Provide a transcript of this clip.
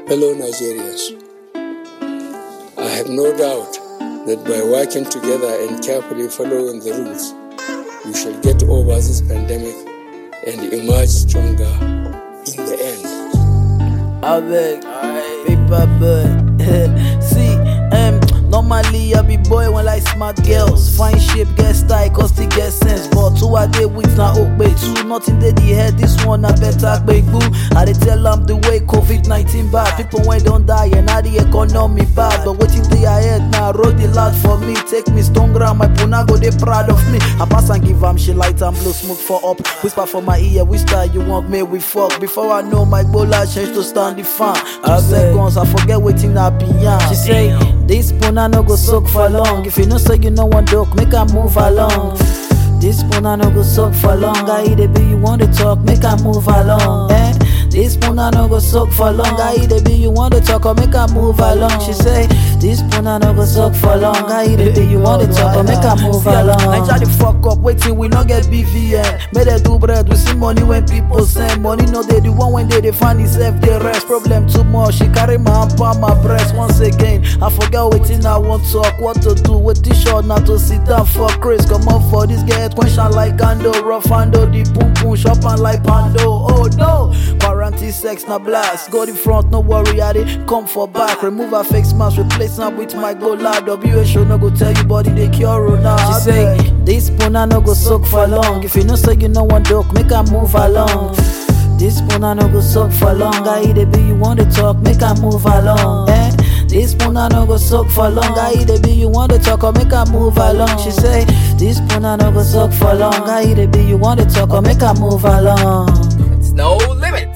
Fellow Nigerians, I have no doubt that by working together and carefully following the rules, we shall get over this pandemic and emerge stronger in the end. I beg, paper bird. See, normally I be boy when like smart girls. Fine shape, get style, cause they get sense. But 2 a day with na okbe 2. Nothing they the head, this one I better big boo. I dey tell them the way COVID-19 bad. People when don't die and now the economy bad. But waiting they ahead now, road the lot for me. Take me stone ground, my puna go they proud of me. I pass and give them shit light and blow smoke for up. Whisper for my ear, which style you want me we fuck. Before I know my bola change to stand the fan. 2 seconds, I forget waiting I be young. She say, this puna no go soak for long. If you know say you know one dog, make her move along. This puna no go soak for long. I eat a be you want to talk, make her move along. This puna no go soak for long. I eat a be you want to talk or make her move along. She say, this puna no go soak for long. I eat a be you want to talk or make her move along. I try to fuck up, waiting we no get BVN. May they do bread, we see money when people send money. No they the one when they find itself they rest. Problem too much, she carry my hand on my breast. Once again, I forget waiting I want talk, what to do with this short, not to sit down for Chris. Come up for this get question like Ando, rough handle, the boom boom shop and like Pando. Oh no, quarantine sex na blast. Go the front, no worry, I dey come for back. Remove her face mask, replace her with my gola. WHO no go tell you body they cure now. She say, this puna no go soak for long. If you know say you know one dog, make her move along. This puna no go soak for long. I eat a be you want to talk, make her move along. This puna no go soak for long. I eat a be you want to talk or make her move along. She say, this puna no go soak for long. I eat a be you want to talk or make her move along. It's no limit.